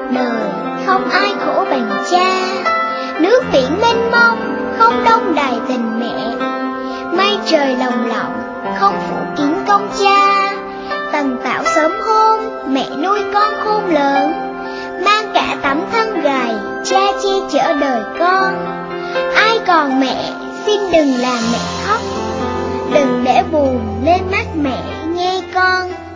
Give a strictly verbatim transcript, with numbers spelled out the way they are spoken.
đời không ai khổ bằng cha. Nước biển mênh mông không đông đài tình mẹ, mây trời lồng lộng không phủ kín công cha. Tần tảo sớm hôm mẹ nuôi con khôn lớn, mang cả tấm thân gầy cha che chở đời con. Ai còn mẹ xin đừng làm mẹ khóc, đừng để buồn lên mắt mẹ nghe con.